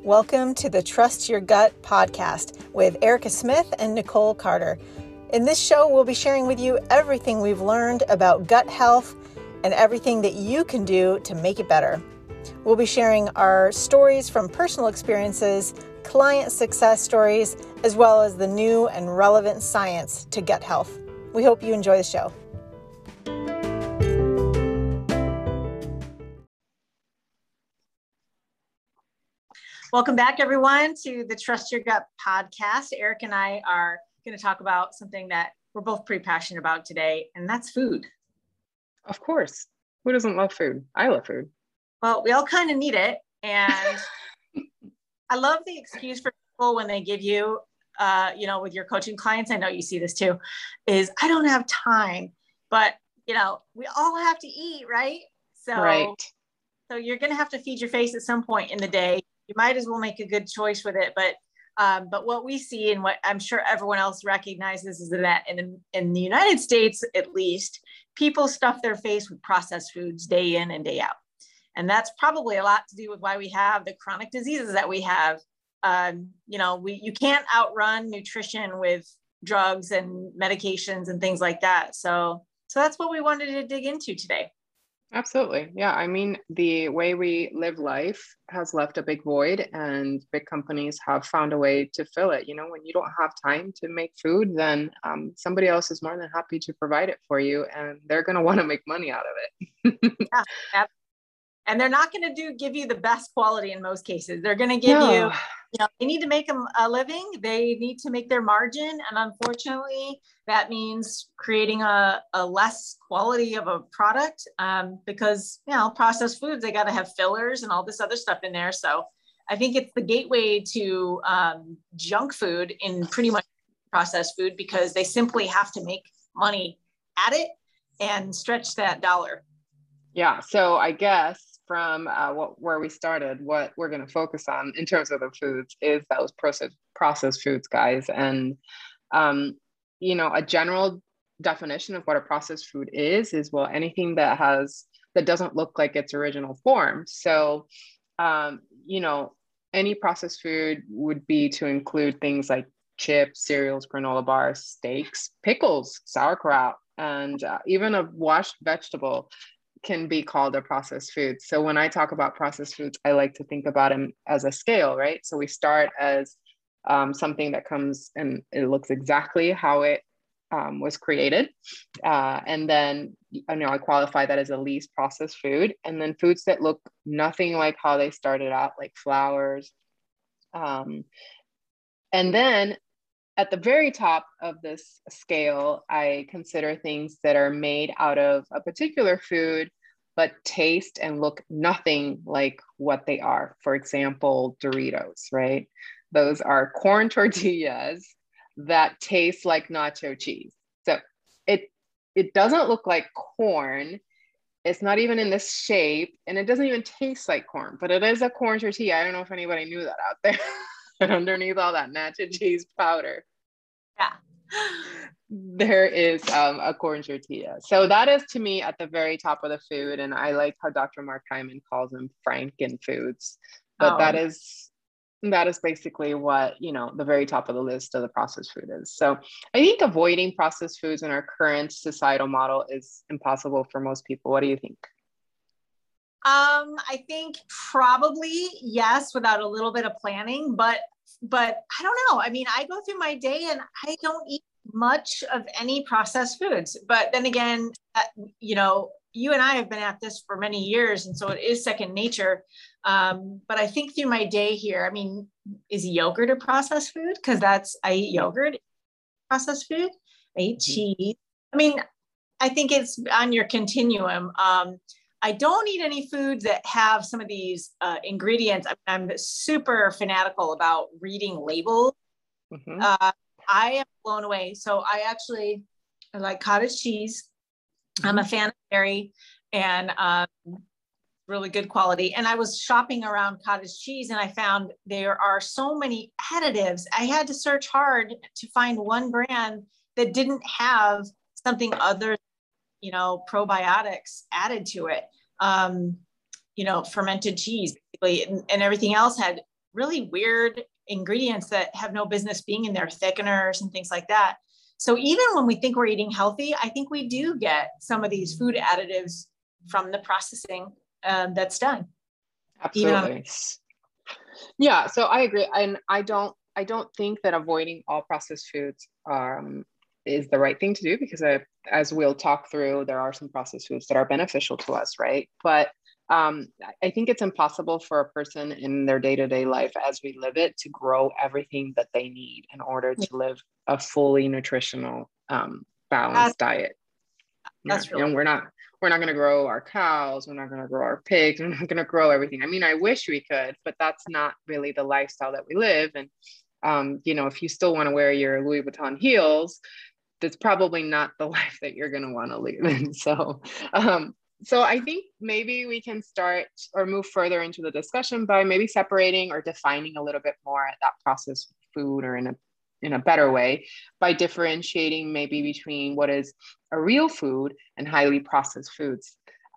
Welcome to the Trust Your Gut podcast with Erica Smith and Nicole Carter. In this show, we'll be sharing with you everything we've learned about gut health and everything that you can do to make it better. We'll be sharing our stories from personal experiences, client success stories, as well as the new and relevant science to gut health. We hope you enjoy the show. Welcome back, everyone, to the Trust Your Gut podcast. Eric and I are going to talk about something that we're both pretty passionate about today, and that's food. Of course. Who doesn't love food? I love food. Well, we all kind of need it. And I love the excuse for people when they give you, with your coaching clients, I know you see this too, is I don't have time. But, we all have to eat, right? So you're going to have to feed your face at some point in the day. You might as well make a good choice with it. But what we see and what I'm sure everyone else recognizes is that in the United States, at least, people stuff their face with processed foods day in and day out. And that's probably a lot to do with why we have the chronic diseases that we have. You can't outrun nutrition with drugs and medications and things like that. So that's what we wanted to dig into today. Absolutely. Yeah. I mean, the way we live life has left a big void, and big companies have found a way to fill it. When you don't have time to make food, then somebody else is more than happy to provide it for you, and they're going to want to make money out of it. Yeah. And they're not going to give you the best quality in most cases. They're going to give you, they need to make them a living. They need to make their margin. And unfortunately, that means creating a less quality of a product because, processed foods, they got to have fillers and all this other stuff in there. So I think it's the gateway to junk food in pretty much processed food because they simply have to make money at it and stretch that dollar. Yeah. So I guess from where we started, what we're going to focus on in terms of the foods is those processed foods, guys. And, a general definition of what a processed food is anything that doesn't look like its original form. So, any processed food would be to include things like chips, cereals, granola bars, steaks, pickles, sauerkraut, and even a washed vegetable can be called a processed food. So when I talk about processed foods, I like to think about them as a scale, right? So we start as something that comes and it looks exactly how it was created. And then, I qualify that as a least processed food. And then foods that look nothing like how they started out, like flours. And then at the very top of this scale, I consider things that are made out of a particular food, but taste and look nothing like what they are. For example, Doritos, right? Those are corn tortillas that taste like nacho cheese. So it doesn't look like corn. It's not even in this shape, and it doesn't even taste like corn, but it is a corn tortilla. I don't know if anybody knew that out there. Underneath all that nacho cheese powder, there is a corn tortilla. So that is, to me, at the very top of the food. And I like how Dr. Mark Hyman calls them Franken foods. But that is basically what, the very top of the list of the processed food is. So I think avoiding processed foods in our current societal model is impossible for most people. What do you think? I think probably yes, without a little bit of planning, but I don't know. I mean, I go through my day and I don't eat much of any processed foods, but then again, you and I have been at this for many years. And so it is second nature. But I think through my day here, I mean, is yogurt a processed food? Cause I eat yogurt, processed food. I eat cheese. I mean, I think it's on your continuum. I don't eat any foods that have some of these ingredients. I'm super fanatical about reading labels. I am blown away. So I like cottage cheese. I'm a fan of dairy and really good quality. And I was shopping around cottage cheese and I found there are so many additives. I had to search hard to find one brand that didn't have something other probiotics added to it, fermented cheese, basically, and everything else had really weird ingredients that have no business being in there, thickeners and things like that. So even when we think we're eating healthy, I think we do get some of these food additives from the processing that's done. Absolutely. Yeah, so I agree. And I don't think that avoiding all processed foods is the right thing to do, because as we'll talk through, there are some processed foods that are beneficial to us, right? But I think it's impossible for a person in their day-to-day life as we live it to grow everything that they need in order to live a fully nutritional, balanced diet. That's really, and we're not going to grow our cows. We're not going to grow our pigs. We're not going to grow everything. I mean, I wish we could, but that's not really the lifestyle that we live. And, if you still want to wear your Louis Vuitton heels, that's probably not the life that you're going to want to live in. So I think maybe we can start or move further into the discussion by maybe separating or defining a little bit more that processed food, or in a better way, by differentiating maybe between what is a real food and highly processed foods.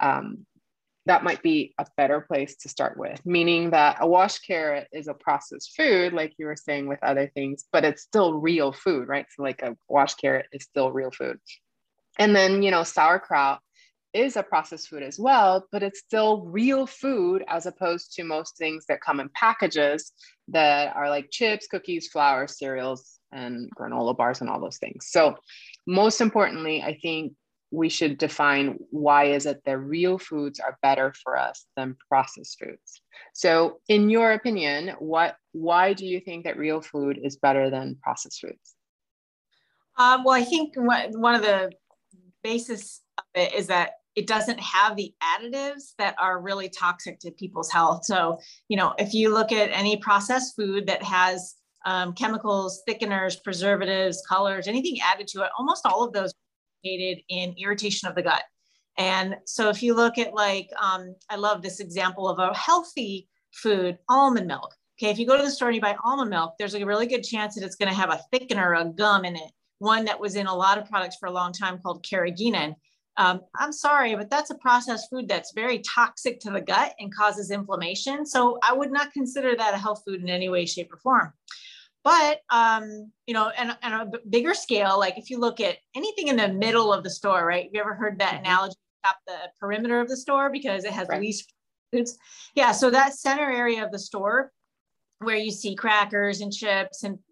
That might be a better place to start with, meaning that a washed carrot is a processed food, like you were saying with other things, but it's still real food, right? So like a washed carrot is still real food. And then, sauerkraut is a processed food as well, but it's still real food, as opposed to most things that come in packages that are like chips, cookies, flour, cereals, and granola bars and all those things. So most importantly, I think we should define why is it that real foods are better for us than processed foods. So in your opinion, why do you think that real food is better than processed foods? Well, I think one of the basis of it is that it doesn't have the additives that are really toxic to people's health. So, if you look at any processed food that has chemicals, thickeners, preservatives, colors, anything added to it, almost all of those aided in irritation of the gut. And so if you look at I love this example of a healthy food, almond milk. Okay, if you go to the store and you buy almond milk, there's a really good chance that it's going to have a thickener, a gum in it. One that was in a lot of products for a long time called carrageenan. I'm sorry, but that's a processed food that's very toxic to the gut and causes inflammation. So I would not consider that a health food in any way, shape, or form. But, and a bigger scale, like if you look at anything in the middle of the store, right? Have you ever heard that analogy, top the perimeter of the store because it has the least foods? Yeah, so that center area of the store where you see crackers and chips and,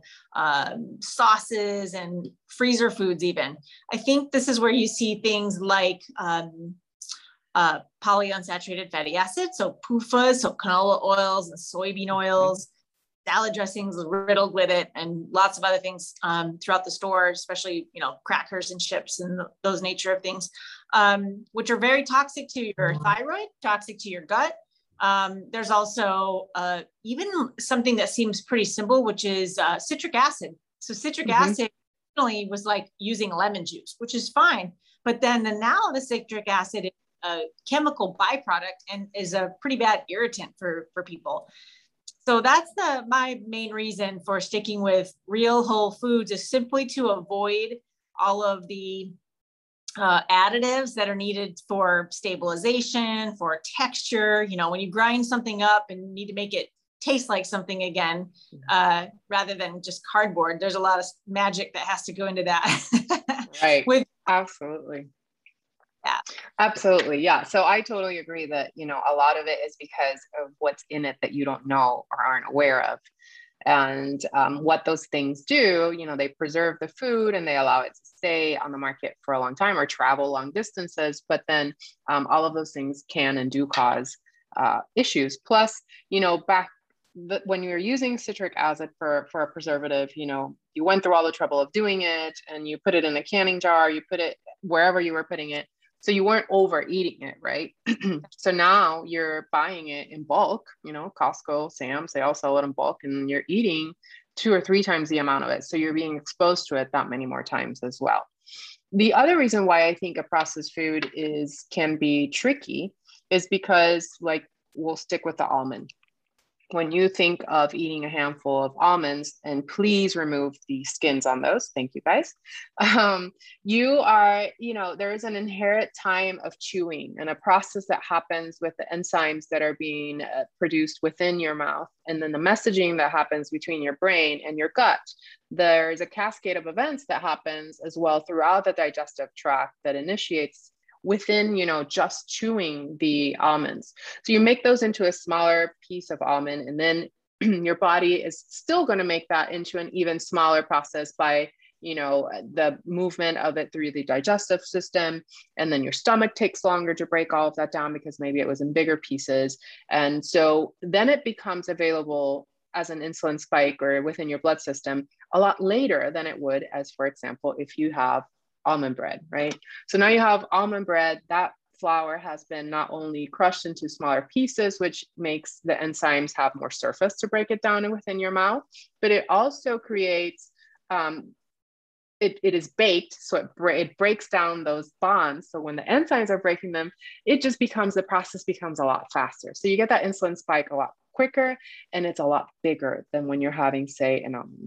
sauces and freezer foods even. I think this is where you see things like polyunsaturated fatty acids, so PUFAs, so canola oils and soybean oils, salad dressings riddled with it, and lots of other things throughout the store, especially, crackers and chips and those nature of things, which are very toxic to your thyroid, toxic to your gut. There's also even something that seems pretty simple, which is citric acid. So citric acid originally was like using lemon juice, which is fine. But then now the citric acid is a chemical byproduct and is a pretty bad irritant for people. So that's my main reason for sticking with real whole foods, is simply to avoid all of the additives that are needed for stabilization, for texture. When you grind something up and need to make it taste like something again, rather than just cardboard, there's a lot of magic that has to go into that. Right. Absolutely. Yeah. Absolutely. Yeah. So I totally agree that, a lot of it is because of what's in it that you don't know or aren't aware of. And what those things do, they preserve the food and they allow it to stay on the market for a long time or travel long distances. But then all of those things can and do cause issues. Plus, when you're using citric acid for a preservative, you went through all the trouble of doing it and you put it in a canning jar, you put it wherever you were putting it. So you weren't overeating it, right? So now you're buying it in bulk, Costco, Sam's, they all sell it in bulk, and you're eating 2 or 3 times the amount of it. So you're being exposed to it that many more times as well. The other reason why I think a processed food can be tricky is because, like, we'll stick with the almond. when you think of eating a handful of almonds, and please remove the skins on those, thank you guys. You are, there is an inherent time of chewing and a process that happens with the enzymes that are being produced within your mouth. And then the messaging that happens between your brain and your gut. There's a cascade of events that happens as well throughout the digestive tract that initiates within, just chewing the almonds. So you make those into a smaller piece of almond, and then your body is still going to make that into an even smaller process by, the movement of it through the digestive system. And then your stomach takes longer to break all of that down because maybe it was in bigger pieces. And so then it becomes available as an insulin spike or within your blood system a lot later than it would as, for example, if you have almond bread, right? So now you have almond bread. That flour has been not only crushed into smaller pieces, which makes the enzymes have more surface to break it down within your mouth, but it also creates, it is baked, so it breaks down those bonds. So when the enzymes are breaking them, the process becomes a lot faster. So you get that insulin spike a lot quicker, and it's a lot bigger than when you're having, say,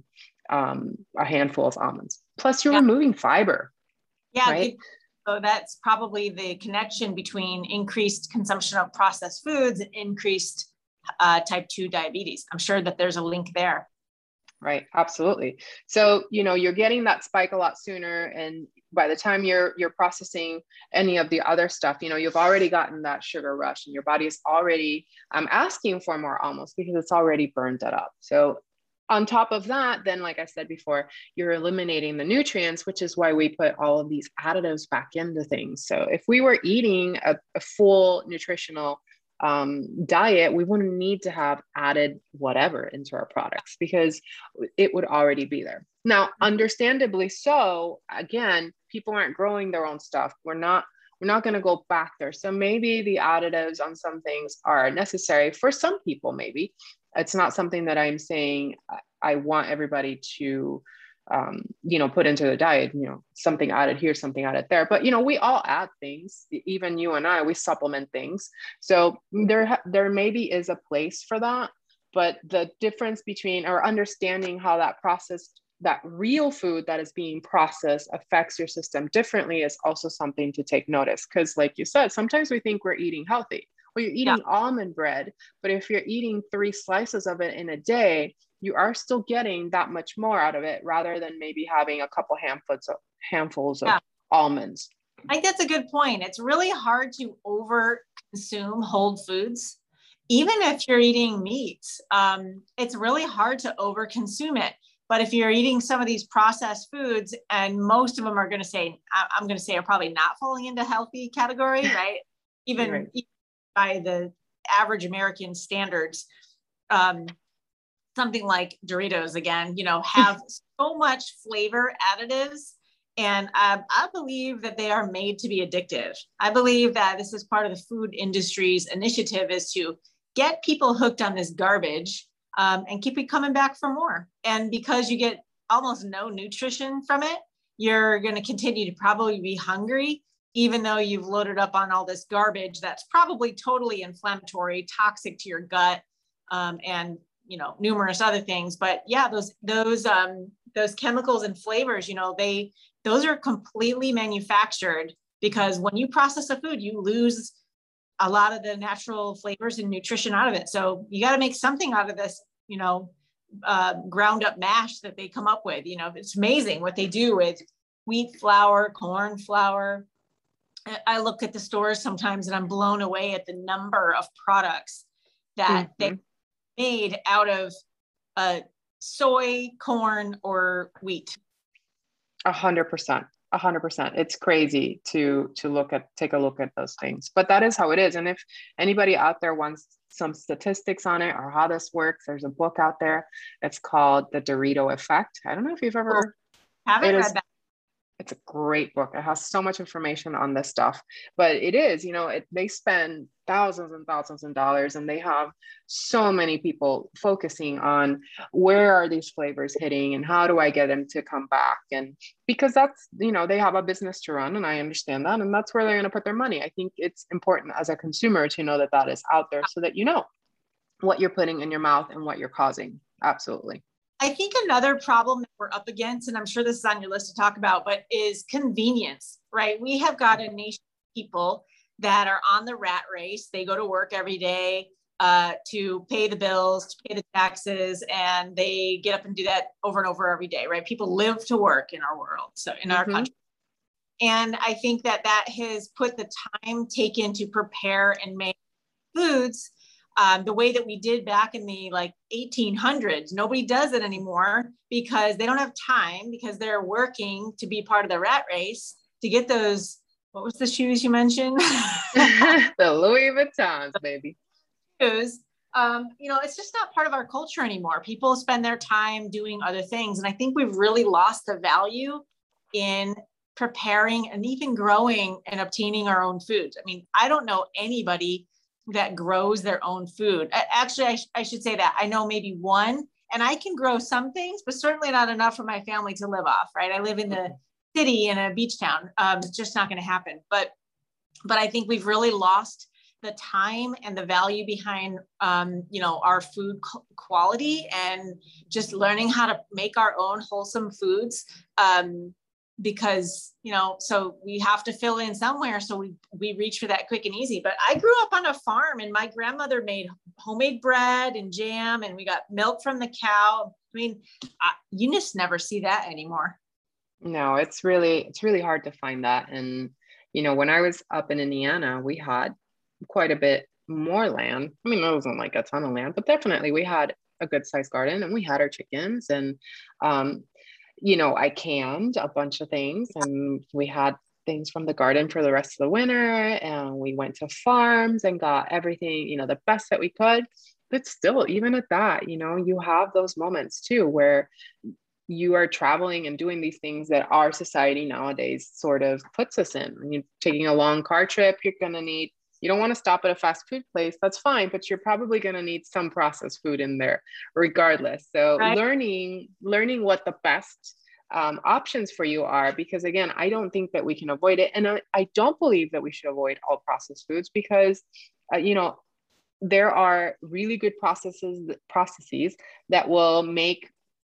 a handful of almonds. Plus, you're removing fiber. Yeah. Right? So that's probably the connection between increased consumption of processed foods and increased type 2 diabetes. I'm sure that there's a link there. Right. Absolutely. So, you're getting that spike a lot sooner. And by the time you're processing any of the other stuff, you've already gotten that sugar rush, and your body is already asking for more almost because it's already burned that up. So on top of that, then, like I said before, you're eliminating the nutrients, which is why we put all of these additives back into things. So if we were eating a full nutritional diet, we wouldn't need to have added whatever into our products because it would already be there. Now, understandably so, again, people aren't growing their own stuff. We're not going to go back there. So maybe the additives on some things are necessary for some people, maybe. It's not something that I'm saying I want everybody to, put into the diet, something added here, something added there. But, we all add things, even you and I, we supplement things. So there maybe is a place for that. But the difference between or understanding how that real food that is being processed affects your system differently is also something to take notice. Because like you said, sometimes we think we're eating healthy. Well, you're eating almond bread, but if you're eating 3 slices of it in a day, you are still getting that much more out of it rather than maybe having a couple handfuls of almonds. I think that's a good point. It's really hard to over consume whole foods. Even if you're eating meats, it's really hard to over consume it. But if you're eating some of these processed foods, and most of them are going to say, I'm going to say are probably not falling into healthy category, right? Even by the average American standards, something like Doritos, again, have so much flavor additives. And I believe that they are made to be addictive. I believe that this is part of the food industry's initiative is to get people hooked on this garbage and keep it coming back for more. And because you get almost no nutrition from it, you're going to continue to probably be hungry, even though you've loaded up on all this garbage that's probably totally inflammatory, toxic to your gut, and numerous other things. But yeah, those chemicals and flavors, those are completely manufactured, because when you process a food, you lose a lot of the natural flavors and nutrition out of it. So you got to make something out of this, ground up mash that they come up with. It's amazing what they do with wheat flour, corn flour. I look at the stores sometimes and I'm blown away at the number of products that they made out of soy, corn, or wheat. 100%. 100%. It's crazy to take a look at those things, but that is how it is. And if anybody out there wants some statistics on it or how this works, there's a book out there. It's called The Dorito Effect. I don't know if you've ever haven't read that. It's a great book. It has so much information on this stuff, but it is, they spend thousands and thousands of dollars, and they have so many people focusing on where are these flavors hitting and how do I get them to come back? And because that's, they have a business to run, and I understand that, and that's where they're going to put their money. I think it's important as a consumer to know that that is out there so that what you're putting in your mouth and what you're causing. Absolutely. I think another problem that we're up against, and I'm sure this is on your list to talk about, but is convenience, right? We have got a nation of people that are on the rat race. They go to work every day to pay the bills, to pay the taxes, and they get up and do that over and over every day, right? People live to work in our world, so in our country. And I think that that has put the time taken to prepare and make foods the way that we did back in the like 1800s. Nobody does it anymore because they don't have time, because they're working to be part of the rat race to get those, what was the shoes you mentioned? The Louis Vuittons, baby. Shoes. You know, it's just not part of our culture anymore. People spend their time doing other things. And I think we've really lost the value in preparing and even growing and obtaining our own foods. I mean, I don't know anybody that grows their own food. Actually, I should say that I know maybe one, and I can grow some things, but certainly not enough for my family to live off, right? I live in the city in a beach town. It's just not going to happen. But I think we've really lost the time and the value behind, you know, our food quality and just learning how to make our own wholesome foods. Because, you know, so we have to fill in somewhere. So we reach for that quick and easy. But I grew up on a farm and my grandmother made homemade bread and jam, and we got milk from the cow. I mean, you just never see that anymore. No, it's really hard to find that. And, you know, when I was up in Indiana, we had quite a bit more land. I mean, it wasn't like a ton of land, but definitely we had a good sized garden, and we had our chickens, and, you know, I canned a bunch of things, and we had things from the garden for the rest of the winter. And we went to farms and got everything, you know, the best that we could. But still, even at that, you know, you have those moments too, where you are traveling and doing these things that our society nowadays sort of puts us in. When you're taking a long car trip, you're going to need, you don't want to stop at a fast food place, that's fine, but you're probably going to need some processed food in there regardless. So Right. learning what the best options for you are, because again, I don't think that we can avoid it. And I don't believe that we should avoid all processed foods, because, you know, there are really good processes that will make,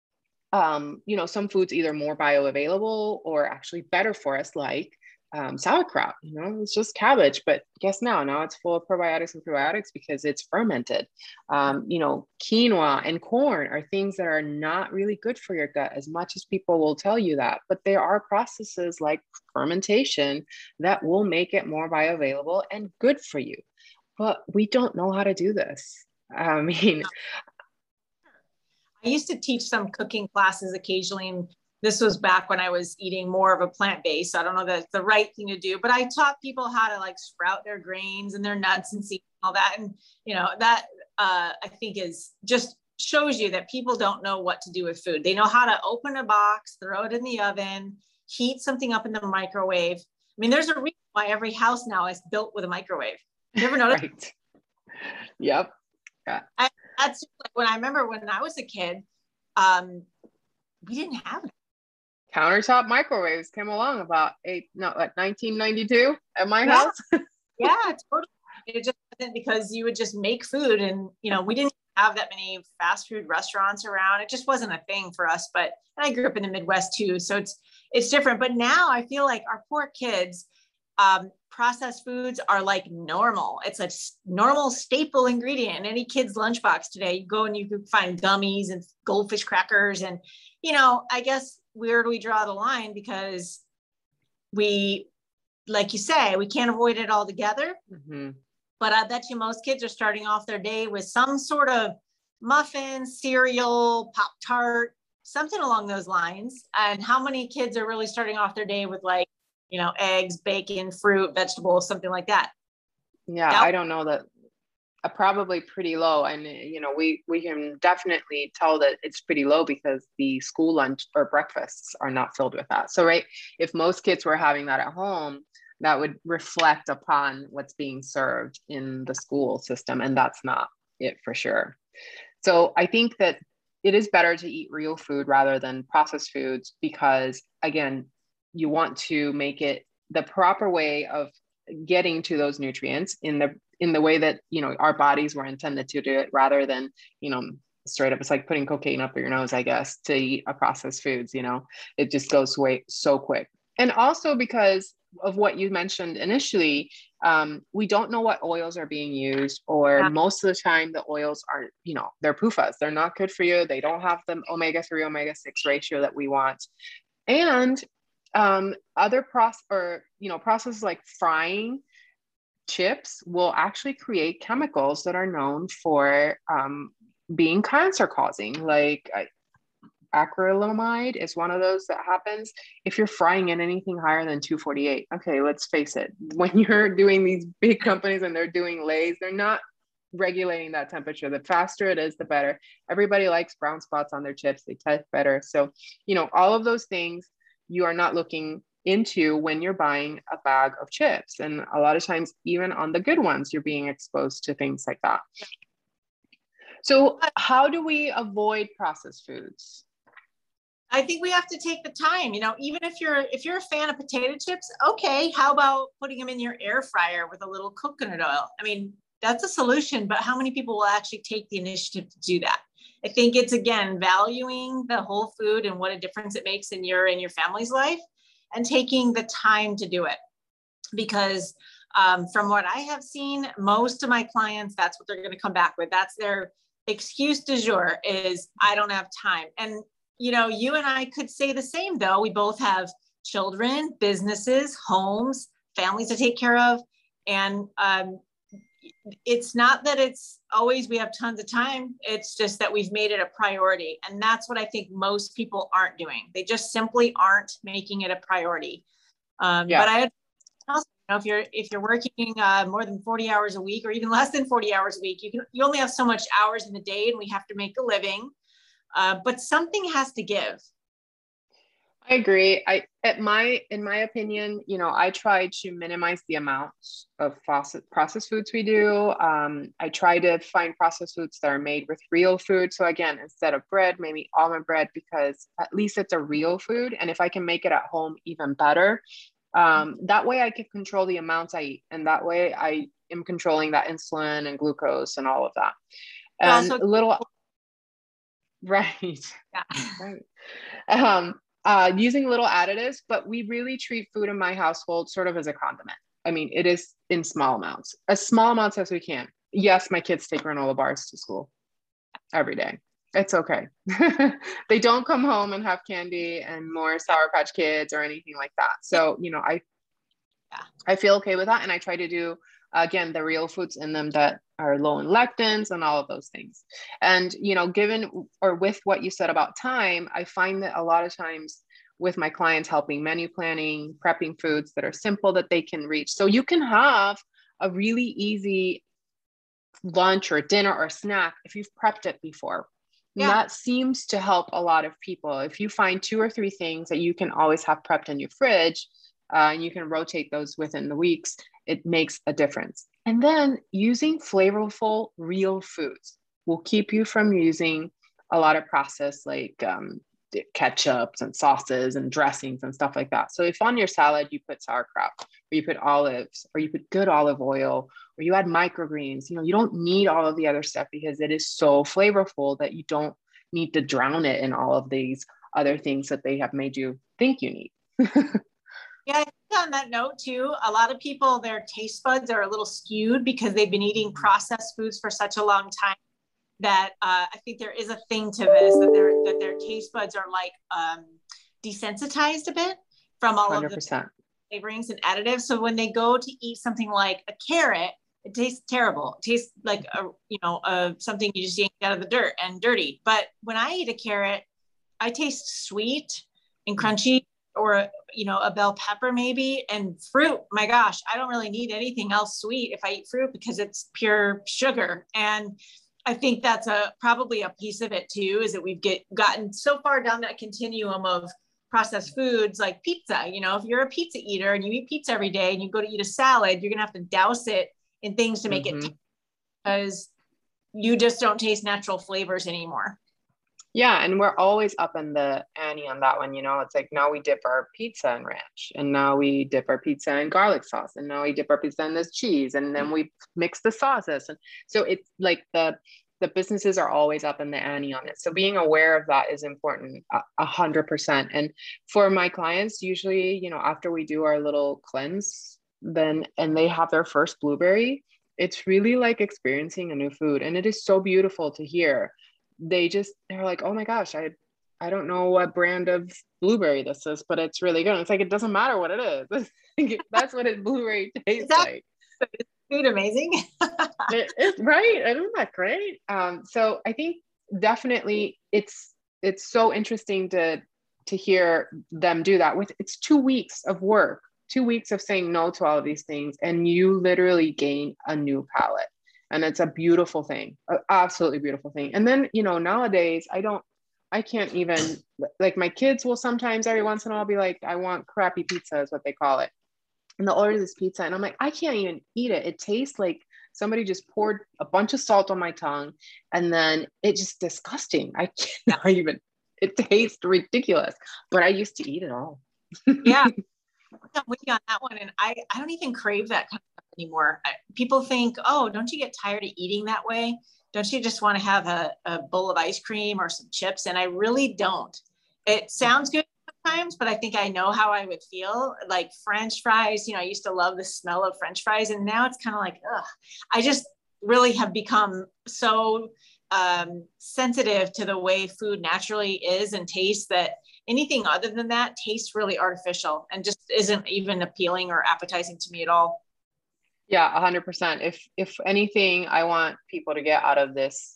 you know, some foods either more bioavailable or actually better for us, like sauerkraut. You know, it's just cabbage, but guess now it's full of probiotics and prebiotics because it's fermented. You know, quinoa and corn are things that are not really good for your gut, as much as people will tell you that. But there are processes like fermentation that will make it more bioavailable and good for you. But we don't know how to do this. I mean, I used to teach some cooking classes occasionally, and this was back when I was eating more of a plant-based. So I don't know that it's the right thing to do, but I taught people how to like sprout their grains and their nuts and seeds and all that. And, you know, that I think is just shows you that people don't know what to do with food. They know how to open a box, throw it in the oven, heat something up in the microwave. I mean, there's a reason why every house now is built with a microwave. You ever notice? Right. Yep. Yeah. That's like when I remember when I was a kid, we didn't have it. Countertop microwaves came along about 1992 at my house. Yeah, totally. It just wasn't, because you would just make food, and, you know, we didn't have that many fast food restaurants around. It just wasn't a thing for us. But and I grew up in the Midwest too, so it's different. But now I feel like our poor kids, processed foods are like normal. It's a normal staple ingredient in any kid's lunchbox today. You go and you can find gummies and goldfish crackers, and, you know, I guess where do we draw the line? Because we, like you say, we can't avoid it altogether. Mm-hmm. But I bet you most kids are starting off their day with some sort of muffin, cereal, Pop-Tart, something along those lines. And how many kids are really starting off their day with, like, you know, eggs, bacon, fruit, vegetables, something like that? Yeah, I don't know that. Probably pretty low. And, you know, we can definitely tell that it's pretty low because the school lunch or breakfasts are not filled with that. So, right, if most kids were having that at home, that would reflect upon what's being served in the school system. And that's not it for sure. So I think that it is better to eat real food rather than processed foods, because again, you want to make it the proper way of getting to those nutrients in in the way that, our bodies were intended to do it, rather than, straight up, it's like putting cocaine up your nose, I guess, to eat a processed foods. It just goes away so quick. And also because of what you mentioned initially, we don't know what oils are being used, or most of the time the oils are, they're PUFAs. They're not good for you. They don't have the omega-3, omega-6 ratio that we want. And other processes like frying chips will actually create chemicals that are known for being cancer causing, like acrylamide is one of those that happens if you're frying in anything higher than 248. Okay, let's face it. When you're doing these big companies and they're doing Lay's, they're not regulating that temperature. The faster it is, the better. Everybody likes brown spots on their chips. They taste better. So, all of those things you are not looking into when you're buying a bag of chips. And a lot of times, even on the good ones, you're being exposed to things like that. So how do we avoid processed foods? I think we have to take the time, even if you're a fan of potato chips, okay, how about putting them in your air fryer with a little coconut oil? I mean, that's a solution, but how many people will actually take the initiative to do that? I think it's, again, valuing the whole food and what a difference it makes in your family's life, and taking the time to do it. Because from what I have seen, most of my clients, that's what they're going to come back with. That's their excuse du jour, is I don't have time. And you and I could say the same, though. We both have children, businesses, homes, families to take care of. And it's not that it's always we have tons of time. It's just that we've made it a priority. And that's what I think most people aren't doing. They just simply aren't making it a priority. But I also, if you're working more than 40 hours a week, or even less than 40 hours a week, you only have so much hours in the day, and we have to make a living. But something has to give. I agree. In my opinion, I try to minimize the amounts of processed foods we do. I try to find processed foods that are made with real food. So again, instead of bread, maybe almond bread, because at least it's a real food. And if I can make it at home, even better. That way I can control the amounts I eat. And that way I am controlling that insulin and glucose and all of that. And also, right. Yeah. Right. Using little additives, but we really treat food in my household sort of as a condiment. I mean, it is in small amounts, as small amounts as we can. Yes, my kids take granola bars to school every day. It's okay. They don't come home and have candy and more Sour Patch Kids or anything like that. So, I feel okay with that. And I try to do, again, the real foods in them that are low in lectins and all of those things. And, given or with what you said about time, I find that a lot of times with my clients helping menu planning, prepping foods that are simple that they can reach. So you can have a really easy lunch or dinner or snack if you've prepped it before. Yeah. And that seems to help a lot of people. If you find 2 or 3 things that you can always have prepped in your fridge, and you can rotate those within the weeks, it makes a difference. And then using flavorful real foods will keep you from using a lot of processed like ketchups and sauces and dressings and stuff like that. So if on your salad you put sauerkraut, or you put olives, or you put good olive oil, or you add microgreens, you don't need all of the other stuff, because it is so flavorful that you don't need to drown it in all of these other things that they have made you think you need. Yeah, I think on that note too, a lot of people, their taste buds are a little skewed because they've been eating processed foods for such a long time, that I think there is a thing to this, that their taste buds are like desensitized a bit from all 100%. Of the flavorings and additives. So when they go to eat something like a carrot, it tastes terrible. It tastes like something you just yanked out of the dirt and dirty. But when I eat a carrot, I taste sweet and crunchy, or a bell pepper maybe, and fruit. My gosh, I don't really need anything else sweet if I eat fruit, because it's pure sugar. And I think that's probably a piece of it too, is that we've gotten so far down that continuum of processed foods, like pizza. If you're a pizza eater and you eat pizza every day and you go to eat a salad, you're gonna have to douse it in things to make it taste, because you just don't taste natural flavors anymore. Yeah, and we're always up in the ante on that one. It's like now we dip our pizza in ranch, and now we dip our pizza in garlic sauce, and now we dip our pizza in this cheese, and then we mix the sauces. And so it's like the businesses are always up in the ante on it. So being aware of that is important, 100%. And for my clients, usually, after we do our little cleanse, then and they have their first blueberry, it's really like experiencing a new food, and it is so beautiful to hear. They're like, oh my gosh, I don't know what brand of blueberry this is, but it's really good. It's like, it doesn't matter what it is. That's what a blueberry tastes like. Food amazing. It's right. Isn't that great? So I think definitely it's so interesting to hear them do that. It's 2 weeks of work, 2 weeks of saying no to all of these things, and you literally gain a new palate. And it's a beautiful thing, an absolutely beautiful thing. And then, nowadays I can't even, like, my kids will sometimes every once in a while be like, I want crappy pizza is what they call it. And they'll order this pizza. And I'm like, I can't even eat it. It tastes like somebody just poured a bunch of salt on my tongue. And then it's just disgusting. I cannot even, it tastes ridiculous, but I used to eat it all. Yeah. I'm with you on that one. And I don't even crave that kind of stuff anymore. People think, oh, don't you get tired of eating that way? Don't you just want to have a bowl of ice cream or some chips? And I really don't. It sounds good sometimes, but I think I know how I would feel. Like French fries, I used to love the smell of French fries. And now it's kind of like, ugh, I just really have become so sensitive to the way food naturally is and tastes that anything other than that tastes really artificial and just isn't even appealing or appetizing to me at all. Yeah, 100%. If anything, I want people to get out of this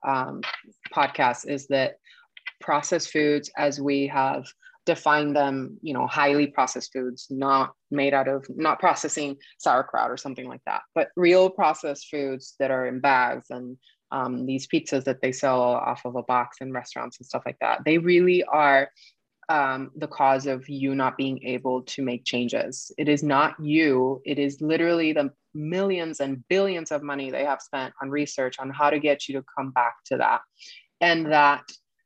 podcast is that processed foods, as we have defined them, highly processed foods, not processing sauerkraut or something like that, but real processed foods that are in bags and these pizzas that they sell off of a box in restaurants and stuff like that. They really are the cause of you not being able to make changes. It is not you. It is literally the millions and billions of money they have spent on research on how to get you to come back to that. And that,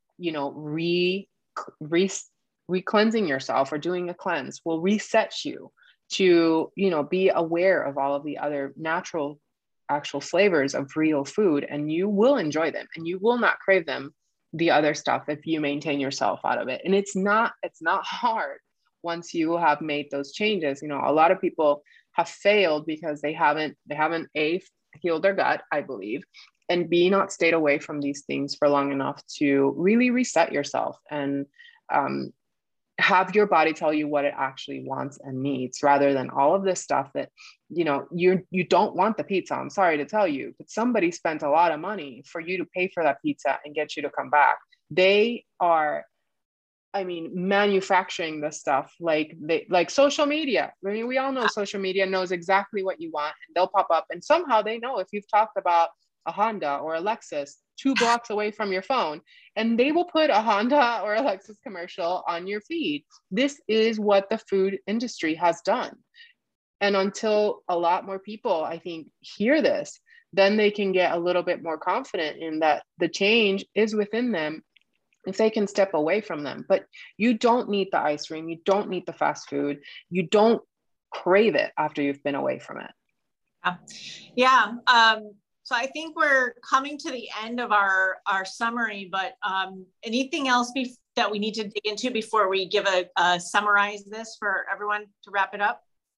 re-cleansing yourself or doing a cleanse will reset you to, be aware of all of the other natural actual flavors of real food, and you will enjoy them and you will not crave them, the other stuff, if you maintain yourself out of it. And it's not hard once you have made those changes. A lot of people have failed because they haven't A, healed their gut, I believe, and B, not stayed away from these things for long enough to really reset yourself and have your body tell you what it actually wants and needs, rather than all of this stuff that, you don't want the pizza. I'm sorry to tell you, but somebody spent a lot of money for you to pay for that pizza and get you to come back. They are, manufacturing this stuff like social media. We all know social media knows exactly what you want, and they'll pop up, and somehow they know if you've talked about a Honda or a Lexus 2 blocks away from your phone, and they will put a Honda or a Lexus commercial on your feed. This is what the food industry has done. And until a lot more people, I think, hear this, then they can get a little bit more confident in that the change is within them if they can step away from them. But you don't need the ice cream. You don't need the fast food. You don't crave it after you've been away from it. Yeah. So I think we're coming to the end of our summary, but anything else that we need to dig into before we give summarize this for everyone to wrap it up?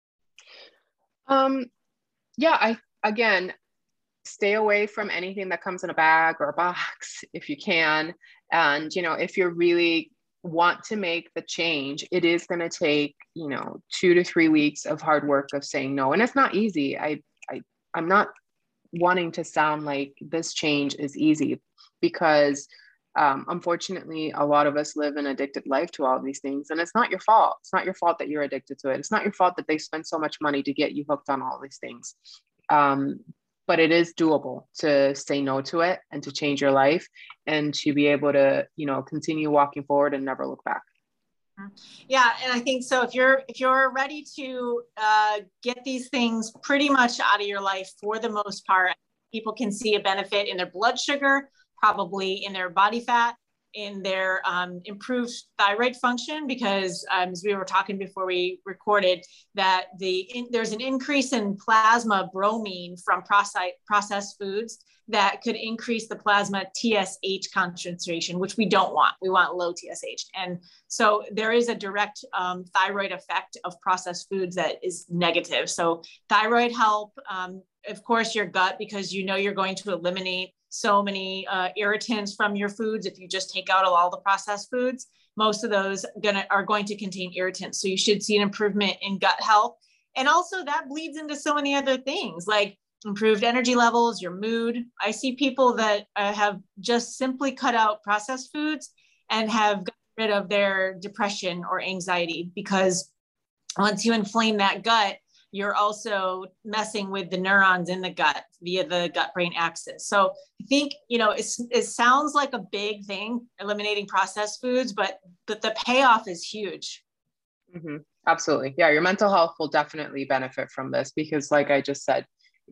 Again, stay away from anything that comes in a bag or a box if you can. And, if you really want to make the change, it is going to take, 2 to 3 weeks of hard work of saying no. And it's not easy. I'm not wanting to sound like this change is easy, because unfortunately, a lot of us live an addicted life to all of these things, and it's not your fault. It's not your fault that you're addicted to it. It's not your fault that they spend so much money to get you hooked on all these things. But it is doable to say no to it and to change your life and to be able to, continue walking forward and never look back. Yeah. And I think so. If you're ready to get these things pretty much out of your life for the most part, people can see a benefit in their blood sugar, probably in their body fat, in their improved thyroid function, because as we were talking before we recorded, that there's an increase in plasma bromine from processed foods that could increase the plasma TSH concentration, which we don't want. We want low TSH. And so there is a direct thyroid effect of processed foods that is negative. So thyroid help, of course, your gut, because you're going to eliminate so many irritants from your foods. If you just take out all the processed foods, most of those are going to contain irritants. So you should see an improvement in gut health. And also that bleeds into so many other things like improved energy levels, your mood. I see people that have just simply cut out processed foods and have gotten rid of their depression or anxiety, because once you inflame that gut, you're also messing with the neurons in the gut via the gut-brain axis. So I think, it sounds like a big thing, eliminating processed foods, but the payoff is huge. Mm-hmm. Absolutely. Yeah. Your mental health will definitely benefit from this, because like I just said,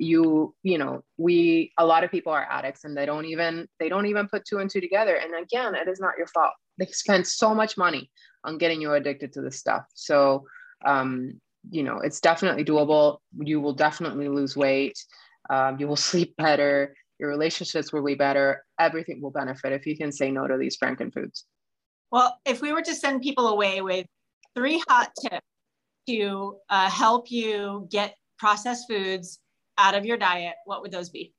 a lot of people are addicts and they don't even put two and two together. And again, it is not your fault. They spend so much money on getting you addicted to this stuff. So, it's definitely doable. You will definitely lose weight. You will sleep better. Your relationships will be better. Everything will benefit if you can say no to these frankenfoods. Well, if we were to send people away with 3 hot tips to help you get processed foods out of your diet, what would those be?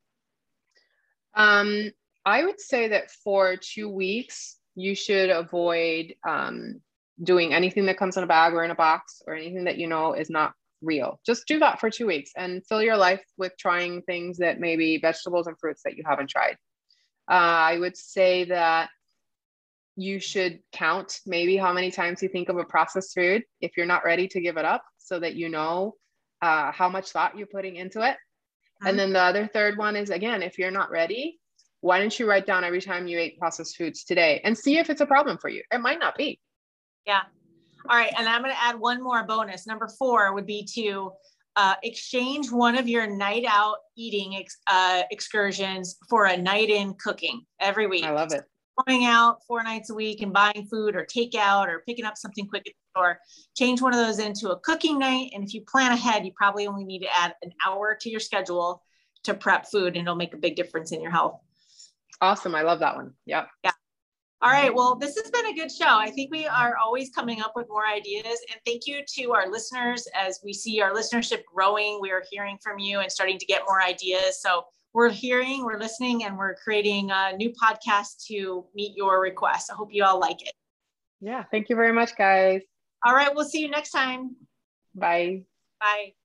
I would say that for 2 weeks, you should avoid doing anything that comes in a bag or in a box, or anything that is not real. Just do that for 2 weeks and fill your life with trying things that maybe vegetables and fruits that you haven't tried. I would say that you should count maybe how many times you think of a processed food if you're not ready to give it up, so that how much thought you're putting into it. Mm-hmm. And then the other third one is, again, if you're not ready, why don't you write down every time you ate processed foods today and see if it's a problem for you? It might not be. Yeah. All right. And I'm going to add one more bonus. Number 4 would be to exchange one of your night out eating excursions for a night in cooking every week. I love it. Going out 4 nights a week and buying food or takeout or picking up something quick at the store, change one of those into a cooking night. And if you plan ahead, you probably only need to add an hour to your schedule to prep food, and it'll make a big difference in your health. Awesome. I love that one. Yep. Yeah. All right. Well, this has been a good show. I think we are always coming up with more ideas. And thank you to our listeners. As we see our listenership growing, we are hearing from you and starting to get more ideas. So we're hearing, we're listening, and we're creating a new podcast to meet your requests. I hope you all like it. Yeah. Thank you very much, guys. All right. We'll see you next time. Bye. Bye.